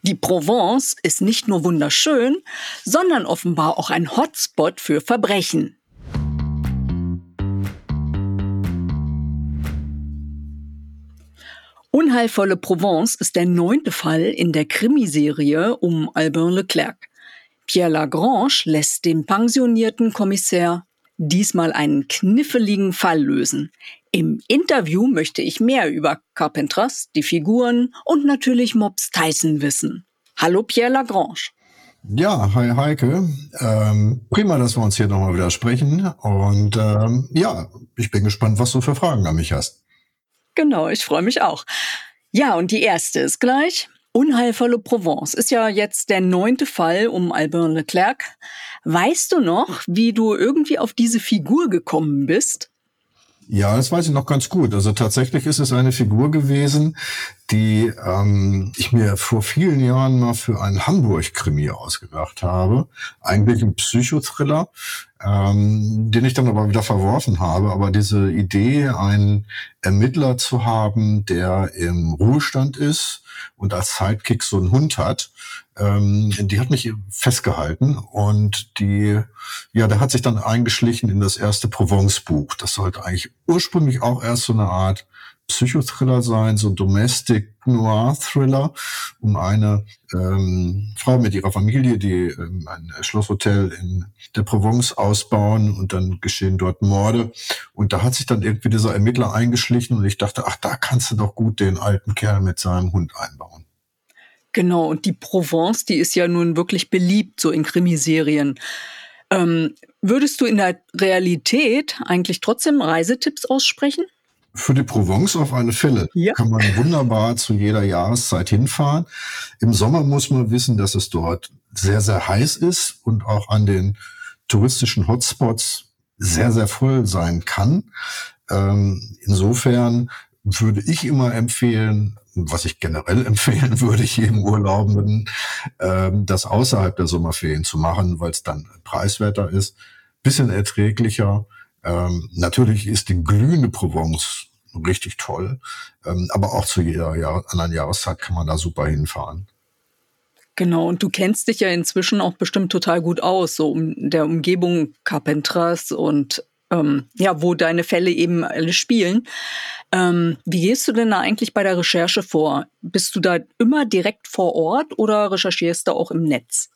Die Provence ist nicht nur wunderschön, sondern offenbar auch ein Hotspot für Verbrechen. Unheilvolle Provence ist der 9. Fall in der Krimiserie um Albin Leclerc. Pierre Lagrange lässt den pensionierten Kommissär diesmal einen kniffligen Fall lösen. Im Interview möchte ich mehr über Carpentras, die Figuren und natürlich Mops Tyson wissen. Hallo Pierre Lagrange. Ja, hi Heike. Prima, dass wir uns hier nochmal wieder sprechen. Und ich bin gespannt, was du für Fragen an mich hast. Genau, ich freue mich auch. Ja, und die erste ist gleich. Unheilvolle Provence ist ja jetzt der 9. Fall um Albin Leclerc. Weißt du noch, wie du irgendwie auf diese Figur gekommen bist? Ja, das weiß ich noch ganz gut. Also tatsächlich ist es eine Figur gewesen, die ich mir vor vielen Jahren mal für einen Hamburg-Krimi ausgedacht habe. Eigentlich ein Psychothriller, den ich dann aber wieder verworfen habe. Aber diese Idee, einen Ermittler zu haben, der im Ruhestand ist und als Sidekick so einen Hund hat, die hat mich festgehalten und der hat sich dann eingeschlichen in das erste Provence-Buch. Das sollte eigentlich ursprünglich auch erst so eine Art Psychothriller sein, so Domestic Noir Thriller, um eine Frau mit ihrer Familie, die ein Schlosshotel in der Provence ausbauen und dann geschehen dort Morde. Und da hat sich dann irgendwie dieser Ermittler eingeschlichen und ich dachte, ach, da kannst du doch gut den alten Kerl mit seinem Hund einbauen. Genau, und die Provence, die ist ja nun wirklich beliebt, so in Krimiserien. Würdest du in der Realität eigentlich trotzdem Reisetipps aussprechen? Für die Provence auf alle Fälle. Ja. Kann man wunderbar zu jeder Jahreszeit hinfahren. Im Sommer muss man wissen, dass es dort sehr, sehr heiß ist und auch an den touristischen Hotspots sehr, sehr voll sein kann. Insofern würde ich immer empfehlen, was ich generell empfehlen würde, jedem Urlaubenden, das außerhalb der Sommerferien zu machen, weil es dann preiswerter ist, bisschen erträglicher. Natürlich ist die glühende Provence richtig toll, aber auch zu jeder anderen Jahreszeit kann man da super hinfahren. Genau, und du kennst dich ja inzwischen auch bestimmt total gut aus, so um der Umgebung Carpentras und wo deine Fälle eben alle spielen. Wie gehst du denn da eigentlich bei der Recherche vor? Bist du da immer direkt vor Ort oder recherchierst du auch im Netz?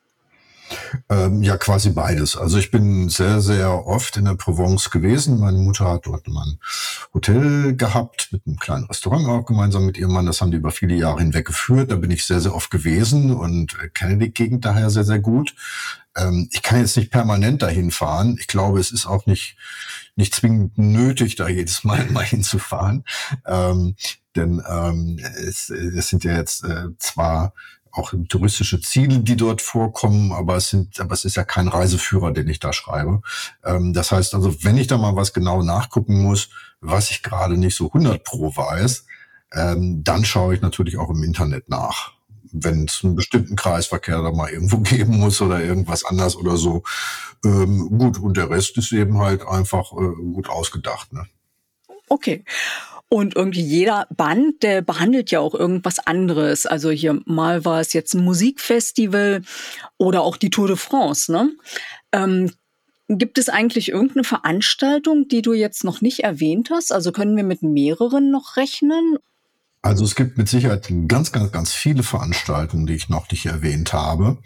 Quasi beides. Also ich bin sehr, sehr oft in der Provence gewesen. Meine Mutter hat dort mal ein Hotel gehabt, mit einem kleinen Restaurant auch gemeinsam mit ihrem Mann. Das haben die über viele Jahre hinweg geführt. Da bin ich sehr, sehr oft gewesen und kenne die Gegend daher sehr, sehr gut. Ich kann jetzt nicht permanent dahin fahren. Ich glaube, es ist auch nicht zwingend nötig, da jedes Mal hinzufahren. Denn es sind ja jetzt zwar auch touristische Ziele, die dort vorkommen, aber es ist ja kein Reiseführer, den ich da schreibe. Das heißt also, wenn ich da mal was genau nachgucken muss, was ich gerade nicht so 100% weiß, dann schaue ich natürlich auch im Internet nach. Wenn es einen bestimmten Kreisverkehr da mal irgendwo geben muss oder irgendwas anders oder so. Gut, und der Rest ist eben halt einfach gut ausgedacht, ne? Okay. Und irgendwie jeder Band, der behandelt ja auch irgendwas anderes. Also hier mal war es jetzt ein Musikfestival oder auch die Tour de France, ne? Gibt es eigentlich irgendeine Veranstaltung, die du jetzt noch nicht erwähnt hast? Also können wir mit mehreren noch rechnen? Also es gibt mit Sicherheit ganz, ganz, ganz viele Veranstaltungen, die ich noch nicht erwähnt habe.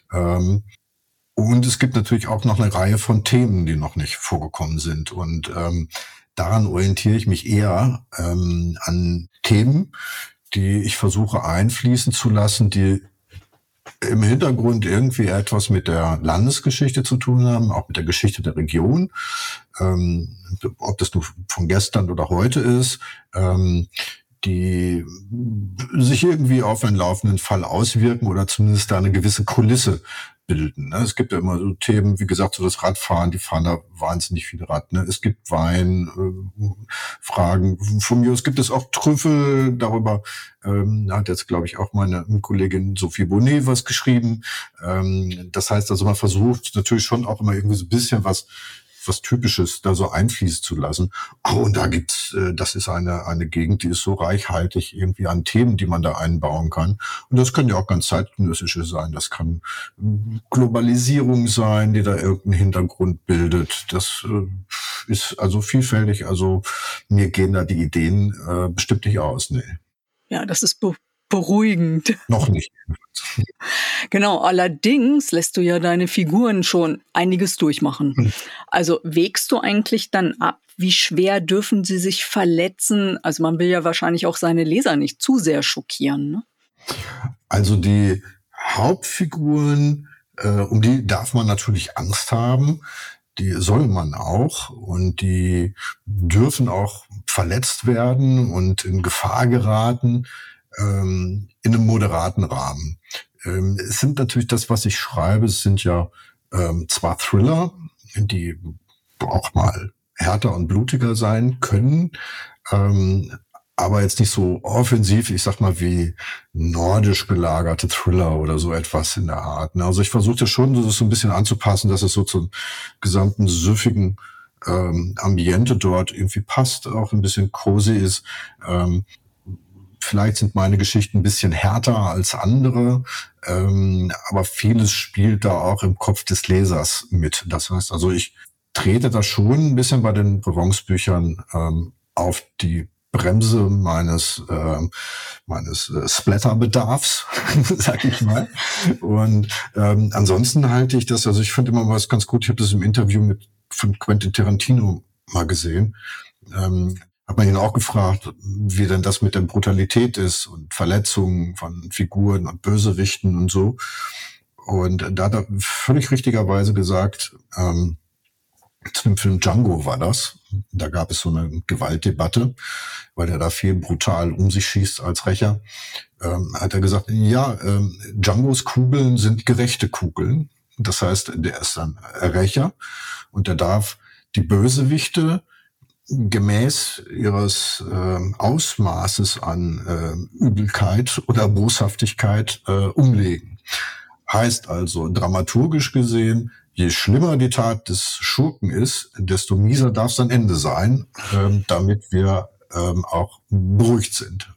Und es gibt natürlich auch noch eine Reihe von Themen, die noch nicht vorgekommen sind. Und daran orientiere ich mich eher an Themen, die ich versuche einfließen zu lassen, die im Hintergrund irgendwie etwas mit der Landesgeschichte zu tun haben, auch mit der Geschichte der Region. Ob das nur von gestern oder heute ist, die sich irgendwie auf einen laufenden Fall auswirken oder zumindest da eine gewisse Kulisse bilden. Ne? Es gibt ja immer so Themen, wie gesagt, so das Radfahren, die fahren da wahnsinnig viel Rad. Ne? Es gibt Wein, Fragen. Von mir aus gibt es auch Trüffel. Darüber hat jetzt, glaube ich, auch meine Kollegin Sophie Bonnet was geschrieben. Das heißt also, man versucht natürlich schon auch immer irgendwie so ein bisschen was was Typisches da so einfließen zu lassen. Oh, und da gibt's, das ist eine Gegend, die ist so reichhaltig irgendwie an Themen, die man da einbauen kann. Und das können ja auch ganz zeitgenössische sein. Das kann Globalisierung sein, die da irgendeinen Hintergrund bildet. Das ist also vielfältig. Also mir gehen da die Ideen bestimmt nicht aus. Nee. Ja, das ist beruhigend. Noch nicht. Genau, allerdings lässt du ja deine Figuren schon einiges durchmachen. Also wägst du eigentlich dann ab, wie schwer dürfen sie sich verletzen? Also man will ja wahrscheinlich auch seine Leser nicht zu sehr schockieren, ne? Also die Hauptfiguren, um die darf man natürlich Angst haben. Die soll man auch, und die dürfen auch verletzt werden und in Gefahr geraten, in einem moderaten Rahmen. Es sind natürlich das, was ich schreibe, es sind ja zwar Thriller, die auch mal härter und blutiger sein können, aber jetzt nicht so offensiv, ich sag mal, wie nordisch gelagerte Thriller oder so etwas in der Art. Also ich versuchte schon, das so ein bisschen anzupassen, dass es so zum gesamten süffigen Ambiente dort irgendwie passt, auch ein bisschen cozy ist. Vielleicht sind meine Geschichten ein bisschen härter als andere, aber vieles spielt da auch im Kopf des Lesers mit. Das heißt also, ich trete da schon ein bisschen bei den Provence-Büchern auf die Bremse meines Splatter-Bedarfs, sag ich mal. Und ansonsten halte ich das, also ich finde immer was ganz gut, ich habe das im Interview von Quentin Tarantino mal gesehen, hat man ihn auch gefragt, wie denn das mit der Brutalität ist und Verletzungen von Figuren und Bösewichten und so. Und da hat er völlig richtigerweise gesagt, zu dem Film Django war das. Da gab es so eine Gewaltdebatte, weil er da viel brutal um sich schießt als Rächer. Hat er gesagt, ja, Djangos Kugeln sind gerechte Kugeln. Das heißt, der ist dann Rächer und der darf die Bösewichte gemäß ihres Ausmaßes an Übelkeit oder Boshaftigkeit umlegen. Heißt also, dramaturgisch gesehen, je schlimmer die Tat des Schurken ist, desto mieser darf sein Ende sein, damit wir auch beruhigt sind.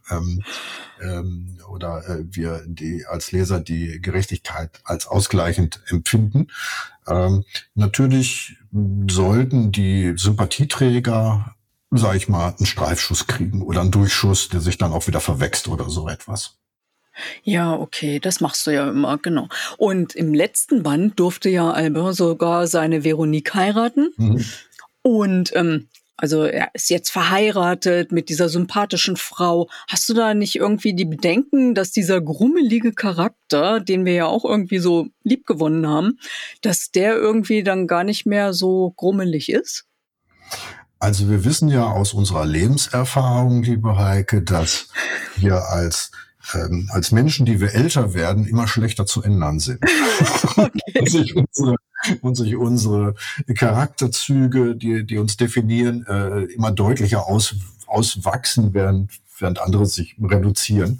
Oder wir als Leser die Gerechtigkeit als ausgleichend empfinden. Natürlich sollten die Sympathieträger, sag ich mal, einen Streifschuss kriegen oder einen Durchschuss, der sich dann auch wieder verwächst oder so etwas. Ja, okay, das machst du ja immer, genau. Und im letzten Band durfte ja Albin sogar seine Veronique heiraten. Mhm. Und also er ist jetzt verheiratet mit dieser sympathischen Frau. Hast du da nicht irgendwie die Bedenken, dass dieser grummelige Charakter, den wir ja auch irgendwie so liebgewonnen haben, dass der irgendwie dann gar nicht mehr so grummelig ist? Also wir wissen ja aus unserer Lebenserfahrung, liebe Heike, dass wir als Menschen, die wir älter werden, immer schlechter zu ändern sind. Okay. Und sich unsere Charakterzüge, die uns definieren, immer deutlicher auswachsen, während andere sich reduzieren.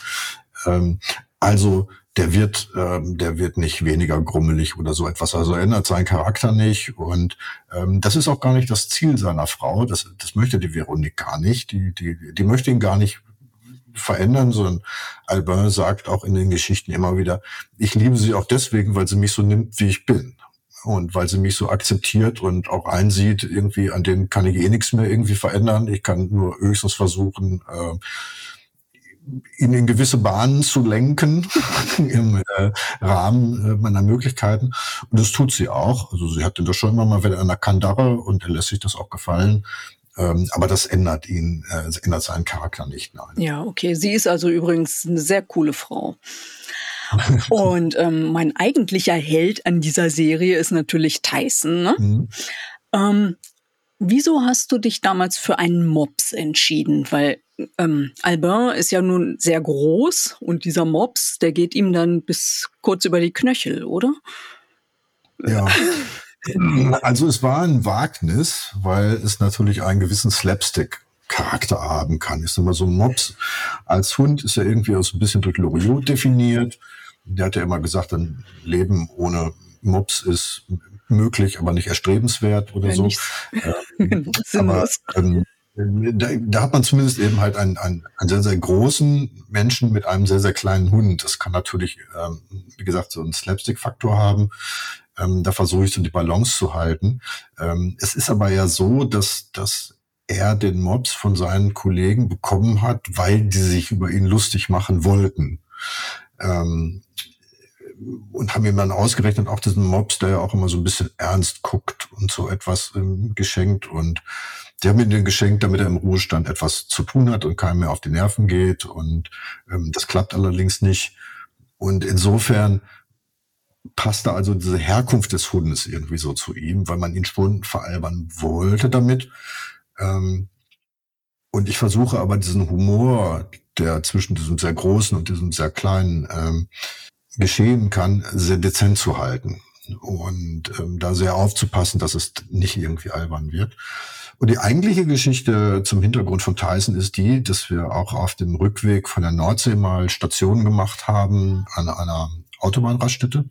Also der wird nicht weniger grummelig oder so etwas. Also ändert seinen Charakter nicht. Und das ist auch gar nicht das Ziel seiner Frau. Das möchte die Veronique gar nicht. Die möchte ihn gar nicht verändern, sondern Albin sagt auch in den Geschichten immer wieder, ich liebe sie auch deswegen, weil sie mich so nimmt, wie ich bin. Und weil sie mich so akzeptiert und auch einsieht, irgendwie, an denen kann ich eh nichts mehr irgendwie verändern. Ich kann nur höchstens versuchen, ihn in gewisse Bahnen zu lenken im Rahmen meiner Möglichkeiten. Und das tut sie auch. Also sie hat ihn doch schon immer mal wieder an der Kandare und er lässt sich das auch gefallen. Aber das ändert seinen Charakter nicht. Nein. Ja, okay. Sie ist also übrigens eine sehr coole Frau. Und mein eigentlicher Held an dieser Serie ist natürlich Tyson. Ne? Mhm. Wieso hast du dich damals für einen Mops entschieden? Weil Albin ist ja nun sehr groß und dieser Mops, der geht ihm dann bis kurz über die Knöchel, oder? Ja. Also es war ein Wagnis, weil es natürlich einen gewissen Slapstick-Charakter haben kann. Ich sag mal, so ein Mops als Hund ist ja irgendwie auch so ein bisschen durch Loriot definiert. Der hat ja immer gesagt, ein Leben ohne Mops ist möglich, aber nicht erstrebenswert oder so. Sinnlos. Da hat man zumindest eben halt einen sehr, sehr großen Menschen mit einem sehr, sehr kleinen Hund. Das kann natürlich, wie gesagt, so einen Slapstick-Faktor haben. Da versuche ich so die Balance zu halten. Es ist aber ja so, dass er den Mops von seinen Kollegen bekommen hat, weil die sich über ihn lustig machen wollten. Und haben ihm dann ausgerechnet auch diesen Mops, der ja auch immer so ein bisschen ernst guckt und so etwas geschenkt. Und die haben ihm den geschenkt, damit er im Ruhestand etwas zu tun hat und keinem mehr auf die Nerven geht. Und das klappt allerdings nicht. Und insofern passte also diese Herkunft des Hundes irgendwie so zu ihm, weil man ihn schon veralbern wollte damit. Und ich versuche aber diesen Humor, der zwischen diesem sehr großen und diesem sehr kleinen geschehen kann, sehr dezent zu halten und da sehr aufzupassen, dass es nicht irgendwie albern wird. Und die eigentliche Geschichte zum Hintergrund von Tyson ist die, dass wir auch auf dem Rückweg von der Nordsee mal Stationen gemacht haben an einer Autobahnraststätte.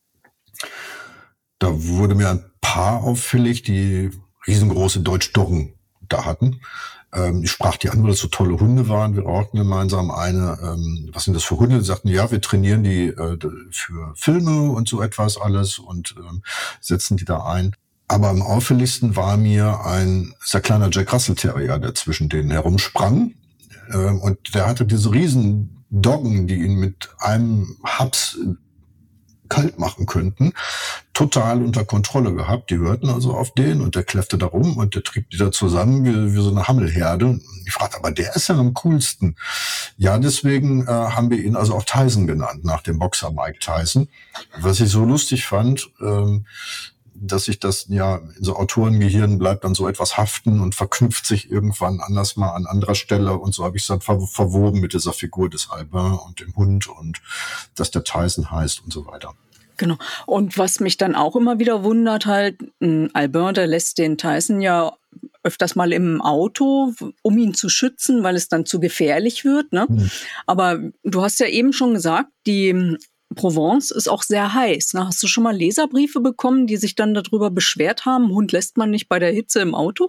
Da wurde mir ein Paar auffällig, die riesengroße Deutsch-Doggen da hatten. Ich sprach die an, weil das so tolle Hunde waren. Wir rauchten gemeinsam eine. Was sind das für Hunde? Die sagten, ja, wir trainieren die für Filme und so etwas alles und setzen die da ein. Aber am auffälligsten war mir ein sehr kleiner Jack Russell Terrier, der zwischen denen herumsprang. Und der hatte diese riesen Doggen, die ihn mit einem Haps kalt machen könnten, total unter Kontrolle gehabt. Die hörten also auf den und der kläffte da rum und der trieb die da zusammen wie so eine Hammelherde. Ich fragte, aber der ist ja am coolsten. Ja, deswegen haben wir ihn also auch Tyson genannt, nach dem Boxer Mike Tyson. Was ich so lustig fand, dass sich das ja in so Autorengehirn bleibt dann so etwas haften und verknüpft sich irgendwann anders mal an anderer Stelle und so habe ich es dann verwoben mit dieser Figur des Albin und dem Hund und dass der Tyson heißt und so weiter. Genau. Und was mich dann auch immer wieder wundert halt, Albin, der lässt den Tyson ja öfters mal im Auto, um ihn zu schützen, weil es dann zu gefährlich wird, ne? Aber du hast ja eben schon gesagt, die Provence ist auch sehr heiß. Ne? Hast du schon mal Leserbriefe bekommen, die sich dann darüber beschwert haben, Hund lässt man nicht bei der Hitze im Auto?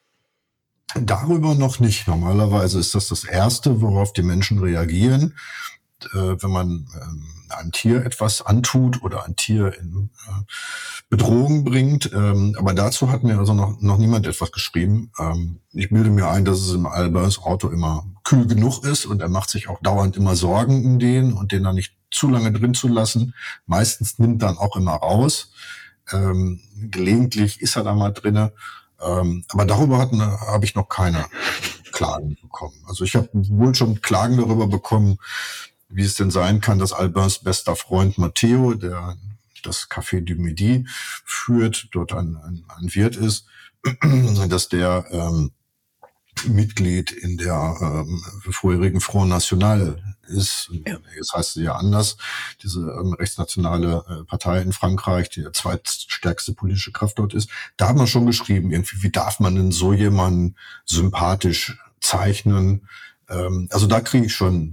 Darüber noch nicht. Normalerweise ist das Erste, worauf die Menschen reagieren, wenn man einem Tier etwas antut oder ein Tier in Bedrohung bringt. Aber dazu hat mir also noch niemand etwas geschrieben. Ich bilde mir ein, dass es im Albins Auto immer kühl genug ist und er macht sich auch dauernd immer Sorgen um den und den dann nicht zu lange drin zu lassen. Meistens nimmt dann auch immer raus. Gelegentlich ist er da mal drinne. Aber darüber habe ich noch keine Klagen bekommen. Also ich habe wohl schon Klagen darüber bekommen, wie es denn sein kann, dass Albins bester Freund Matteo, der das Café du Midi führt, dort ein Wirt ist, dass der Mitglied in der vorherigen Front National ist. Ja. Jetzt heißt sie ja anders. Diese rechtsnationale Partei in Frankreich, die zweitstärkste politische Kraft dort ist. Da hat man schon geschrieben, irgendwie, wie darf man denn so jemanden sympathisch zeichnen? Also da kriege ich schon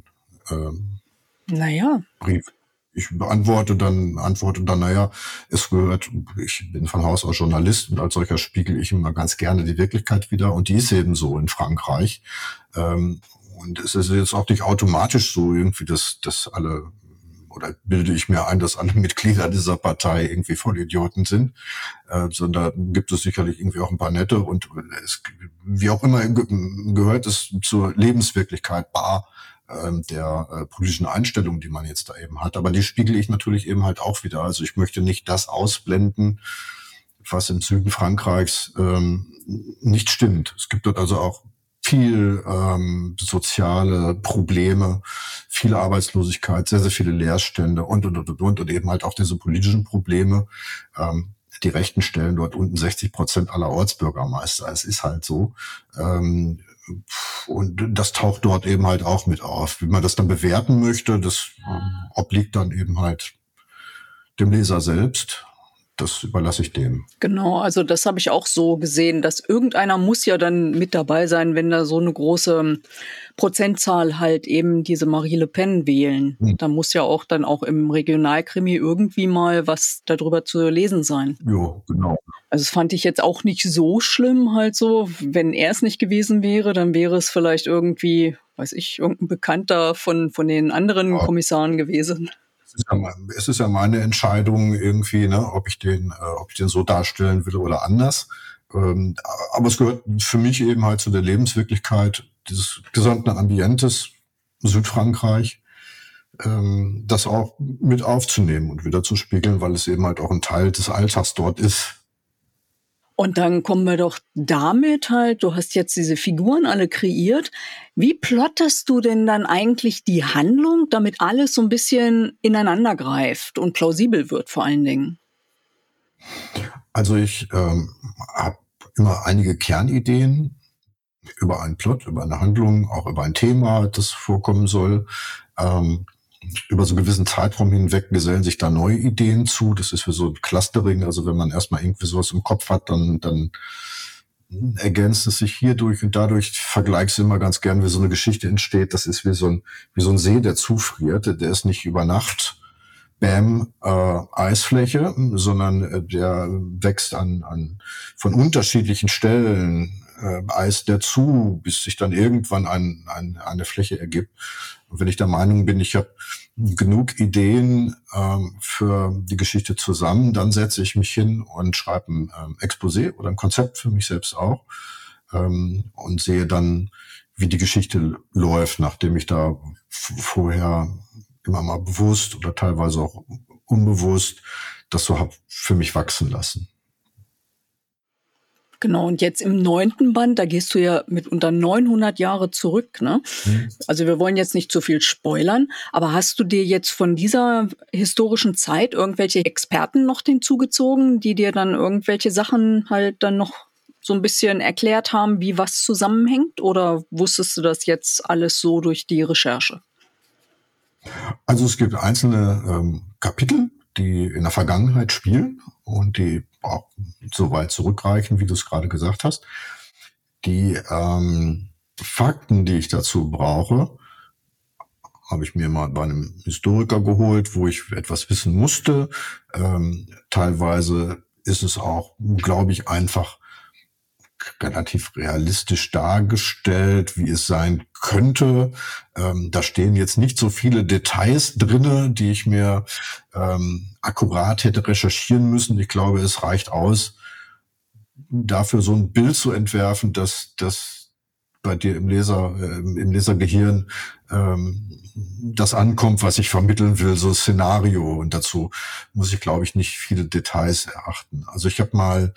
Brief. Ich antworte dann, naja, es gehört, ich bin von Haus aus Journalist und als solcher spiegel ich immer ganz gerne die Wirklichkeit wider und die ist eben so in Frankreich. Und es ist jetzt auch nicht automatisch so irgendwie, dass alle, oder bilde ich mir ein, dass alle Mitglieder dieser Partei irgendwie Vollidioten sind, sondern gibt es sicherlich irgendwie auch ein paar nette und es, wie auch immer gehört es zur Lebenswirklichkeit der politischen Einstellung, die man jetzt da eben hat. Aber die spiegel ich natürlich eben halt auch wieder. Also ich möchte nicht das ausblenden, was im Süden Frankreichs nicht stimmt. Es gibt dort also auch viel soziale Probleme, viel Arbeitslosigkeit, sehr, sehr viele Leerstände und eben halt auch diese politischen Probleme. Die Rechten stellen dort unten 60% aller Ortsbürgermeister. Es ist halt so. Und das taucht dort eben halt auch mit auf. Wie man das dann bewerten möchte, das obliegt dann eben halt dem Leser selbst. das überlasse ich dem. Genau, also das habe ich auch so gesehen, dass irgendeiner muss ja dann mit dabei sein, wenn da so eine große Prozentzahl halt eben diese Marie Le Pen wählen. Da muss ja auch dann auch im Regionalkrimi irgendwie mal was darüber zu lesen sein. Jo, genau. Also das fand ich jetzt auch nicht so schlimm halt so. Wenn er es nicht gewesen wäre, dann wäre es vielleicht irgendwie, weiß ich, irgendein Bekannter von den anderen Kommissaren gewesen. Es ist ja meine Entscheidung irgendwie, ne, ob ich den so darstellen will oder anders. Aber es gehört für mich eben halt zu der Lebenswirklichkeit dieses gesamten Ambientes Südfrankreich, das auch mit aufzunehmen und wieder zu spiegeln, weil es eben halt auch ein Teil des Alltags dort ist. Und dann kommen wir doch damit halt, du hast jetzt diese Figuren alle kreiert. Wie plotterst du denn dann eigentlich die Handlung, damit alles so ein bisschen ineinander greift und plausibel wird vor allen Dingen? Also ich habe immer einige Kernideen über einen Plot, über eine Handlung, auch über ein Thema, das vorkommen soll. Über so einen gewissen Zeitraum hinweg gesellen sich da neue Ideen zu. Das ist für so ein Clustering. Also wenn man erstmal irgendwie sowas im Kopf hat, dann ergänzt es sich hierdurch und dadurch. Ich vergleiche es immer ganz gern, wie so eine Geschichte entsteht. Das ist wie so ein See, der zufriert. Der ist nicht über Nacht, bam, Eisfläche, sondern der wächst von unterschiedlichen Stellen Eis dazu, bis sich dann irgendwann eine Fläche ergibt. Und wenn ich der Meinung bin, ich habe genug Ideen für die Geschichte zusammen, dann setze ich mich hin und schreibe ein Exposé oder ein Konzept für mich selbst auch und sehe dann, wie die Geschichte läuft, nachdem ich da vorher immer mal bewusst oder teilweise auch unbewusst das so habe für mich wachsen lassen. Genau, und jetzt im 9. Band, da gehst du ja mit unter 900 Jahre zurück, ne? Also wir wollen jetzt nicht zu viel spoilern, aber hast du dir jetzt von dieser historischen Zeit irgendwelche Experten noch hinzugezogen, die dir dann irgendwelche Sachen halt dann noch so ein bisschen erklärt haben, wie was zusammenhängt? Oder wusstest du das jetzt alles so durch die Recherche? Also es gibt einzelne Kapitel, die in der Vergangenheit spielen und die auch so weit zurückreichen, wie du es gerade gesagt hast. Die Fakten, die ich dazu brauche, habe ich mir mal bei einem Historiker geholt, wo ich etwas wissen musste. Teilweise ist es auch, glaube ich, einfach relativ realistisch dargestellt, wie es sein könnte. Da stehen jetzt nicht so viele Details drinne, die ich mir akkurat hätte recherchieren müssen. Ich glaube, es reicht aus, dafür so ein Bild zu entwerfen, dass bei dir im Lesergehirn das ankommt, was ich vermitteln will, so Szenario. Und dazu muss ich, glaube ich, nicht viele Details erachten. Also ich habe mal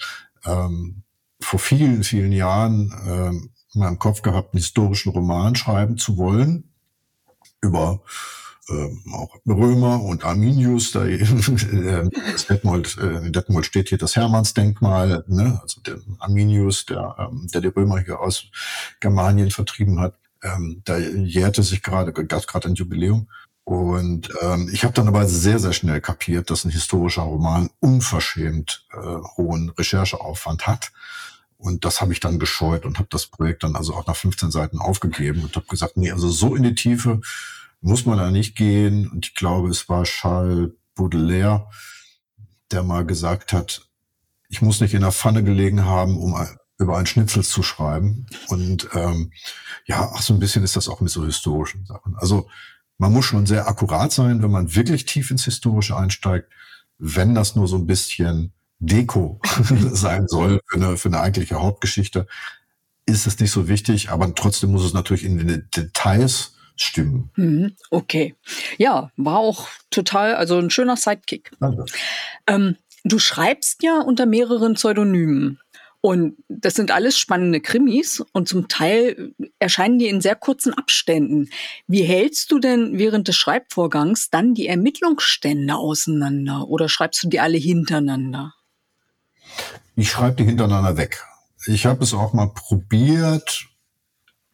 vor vielen, vielen Jahren in meinem Kopf gehabt, einen historischen Roman schreiben zu wollen über auch Römer und Arminius. Da in Detmold steht hier das Hermannsdenkmal, ne? Also der Arminius, der die Römer hier aus Germanien vertrieben hat. Da jährte sich gab gerade ein Jubiläum. Und ich habe dann aber sehr, sehr schnell kapiert, dass ein historischer Roman unverschämt hohen Rechercheaufwand hat. Und das habe ich dann gescheut und habe das Projekt dann also auch nach 15 Seiten aufgegeben und habe gesagt, nee, also so in die Tiefe muss man da nicht gehen. Und ich glaube, es war Charles Baudelaire, der mal gesagt hat, ich muss nicht in der Pfanne gelegen haben, um über ein Schnitzel zu schreiben. Und so ein bisschen ist das auch mit so historischen Sachen. Also man muss schon sehr akkurat sein, wenn man wirklich tief ins Historische einsteigt. Wenn das nur so ein bisschen Deko sein soll für eine eigentliche Hauptgeschichte, ist es nicht so wichtig, aber trotzdem muss es natürlich in den Details stimmen. Okay. Ja, war auch total, also ein schöner Sidekick. Danke. Du schreibst ja unter mehreren Pseudonymen. Und das sind alles spannende Krimis und zum Teil erscheinen die in sehr kurzen Abständen. Wie hältst du denn während des Schreibvorgangs dann die Ermittlungsstände auseinander oder schreibst du die alle hintereinander? Ich schreibe die hintereinander weg. Ich habe es auch mal probiert,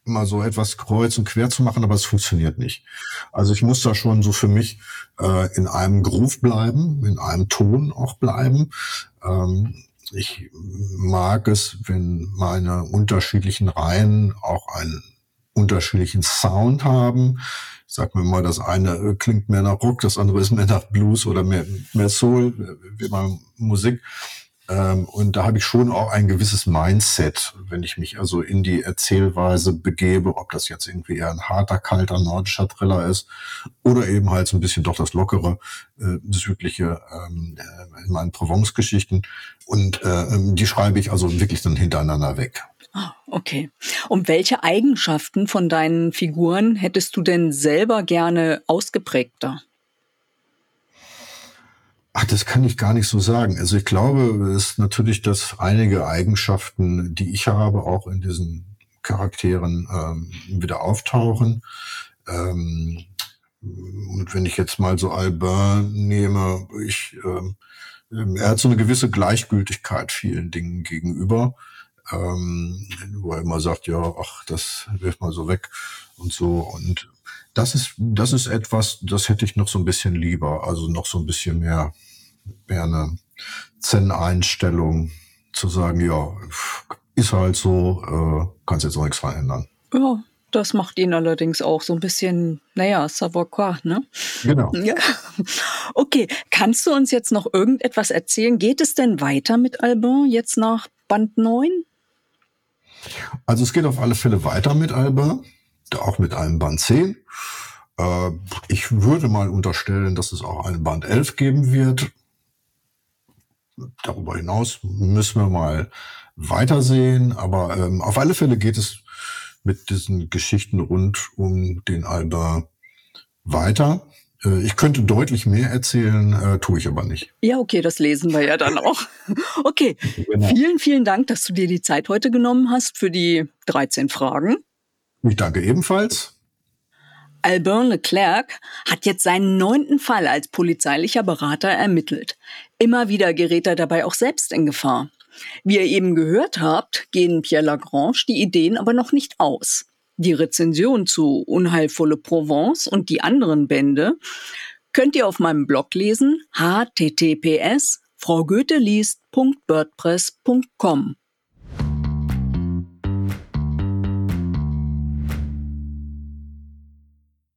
mal so etwas kreuz und quer zu machen, aber es funktioniert nicht. Also ich muss da schon so für mich in einem Groove bleiben, in einem Ton auch bleiben. Ich mag es, wenn meine unterschiedlichen Reihen auch einen unterschiedlichen Sound haben. Ich sag mir mal, das eine klingt mehr nach Rock, das andere ist mehr nach Blues oder mehr Soul, wie mal Musik. Und da habe ich schon auch ein gewisses Mindset, wenn ich mich also in die Erzählweise begebe, ob das jetzt irgendwie eher ein harter, kalter nordischer Thriller ist oder eben halt so ein bisschen doch das lockere, südliche in meinen Provence-Geschichten. Und die schreibe ich also wirklich dann hintereinander weg. Ah, okay. Und welche Eigenschaften von deinen Figuren hättest du denn selber gerne ausgeprägter? Ach, das kann ich gar nicht so sagen. Also ich glaube, es ist natürlich, dass einige Eigenschaften, die ich habe, auch in diesen Charakteren wieder auftauchen. Und wenn ich jetzt mal so Albin nehme, er hat so eine gewisse Gleichgültigkeit vielen Dingen gegenüber, wo er immer sagt, ja, ach, das wirft mal so weg und so. Und das ist etwas, das hätte ich noch so ein bisschen lieber, also noch so ein bisschen mehr eine Zen-Einstellung, zu sagen, ja, ist halt so, kannst jetzt auch nichts verändern. Ja, das macht ihn allerdings auch so ein bisschen, naja, savoir quoi, ne? Genau. Ja. Okay, kannst du uns jetzt noch irgendetwas erzählen? Geht es denn weiter mit Albin jetzt nach Band 9? Also es geht auf alle Fälle weiter mit Albin, auch mit einem Band 10. Ich würde mal unterstellen, dass es auch einen Band 11 geben wird. Darüber hinaus müssen wir mal weitersehen, aber auf alle Fälle geht es mit diesen Geschichten rund um den Albin weiter. Ich könnte deutlich mehr erzählen, tue ich aber nicht. Ja, okay, das lesen wir ja dann auch. Okay, Genau. vielen, vielen Dank, dass du dir die Zeit heute genommen hast für die 13 Fragen. Ich danke ebenfalls. Albin Leclerc hat jetzt seinen 9. Fall als polizeilicher Berater ermittelt. Immer wieder gerät er dabei auch selbst in Gefahr. Wie ihr eben gehört habt, gehen Pierre Lagrange die Ideen aber noch nicht aus. Die Rezension zu Unheilvolle Provence und die anderen Bände könnt ihr auf meinem Blog lesen, https://fraugoetheliest.wordpress.com.